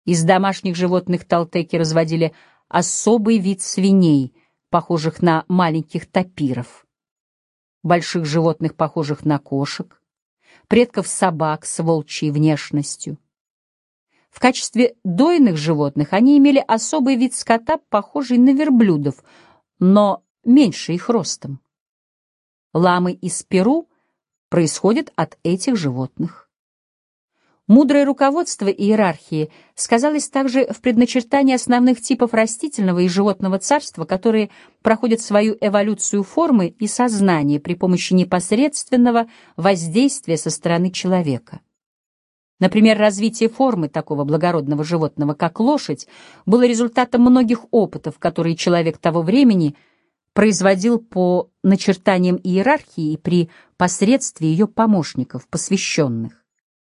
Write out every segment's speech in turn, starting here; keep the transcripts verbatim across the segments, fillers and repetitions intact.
Из домашних животных талтеки разводили особый вид свиней, похожих на маленьких тапиров, больших животных, похожих на кошек, предков собак с волчьей внешностью. В качестве дойных животных они имели особый вид скота, похожий на верблюдов, но меньше их ростом. Ламы из Перу происходят от этих животных. Мудрое руководство иерархии сказалось также в предначертании основных типов растительного и животного царства, которые проходят свою эволюцию формы и сознания при помощи непосредственного воздействия со стороны человека. Например, развитие формы такого благородного животного, как лошадь, было результатом многих опытов, которые человек того времени производил по начертаниям иерархии и при посредстве ее помощников, посвященных.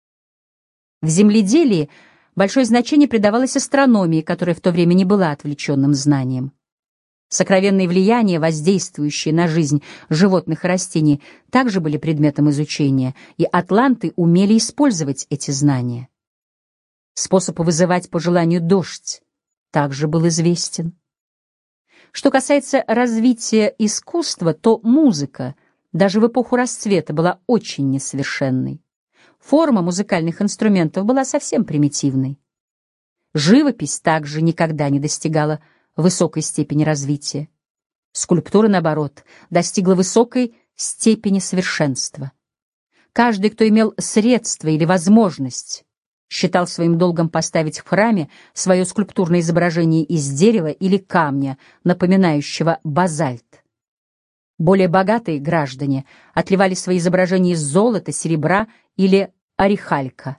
В земледелии большое значение придавалось астрономии, которая в то время не была отвлеченным знанием. Сокровенные влияния, воздействующие на жизнь животных и растений, также были предметом изучения, и атланты умели использовать эти знания. Способ вызывать по желанию дождь также был известен. Что касается развития искусства, то музыка даже в эпоху расцвета была очень несовершенной. Форма музыкальных инструментов была совсем примитивной. Живопись также никогда не достигала высокой степени развития. Скульптура, наоборот, достигла высокой степени совершенства. Каждый, кто имел средства или возможность, считал своим долгом поставить в храме свое скульптурное изображение из дерева или камня, напоминающего базальт. Более богатые граждане отливали свои изображения из золота, серебра или орехалька.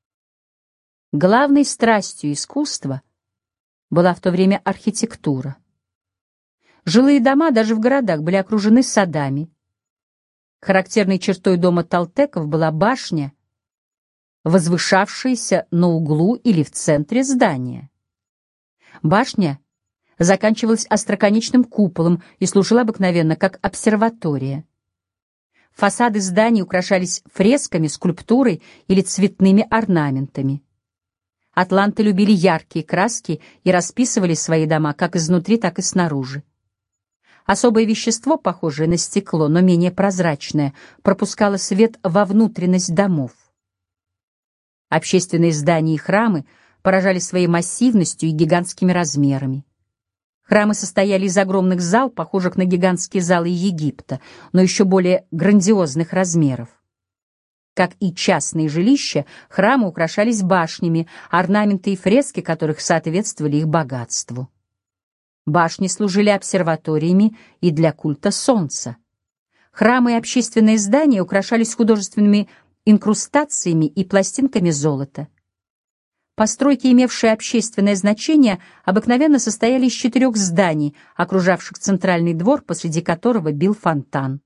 Главной страстью искусства была в то время архитектура. Жилые дома даже в городах были окружены садами. Характерной чертой дома талтеков была башня, возвышавшаяся на углу или в центре здания. Башня заканчивалась остроконечным куполом и служила обыкновенно как обсерватория. Фасады зданий украшались фресками, скульптурой или цветными орнаментами. Атланты любили яркие краски и расписывали свои дома как изнутри, так и снаружи. Особое вещество, похожее на стекло, но менее прозрачное, пропускало свет во внутренность домов. Общественные здания и храмы поражали своей массивностью и гигантскими размерами. Храмы состояли из огромных зал, похожих на гигантские залы Египта, но еще более грандиозных размеров. Как и частные жилища, храмы украшались башнями, орнаменты и фрески которых соответствовали их богатству. Башни служили обсерваториями и для культа солнца. Храмы и общественные здания украшались художественными инкрустациями и пластинками золота. Постройки, имевшие общественное значение, обыкновенно состояли из четырех зданий, окружавших центральный двор, посреди которого бил фонтан.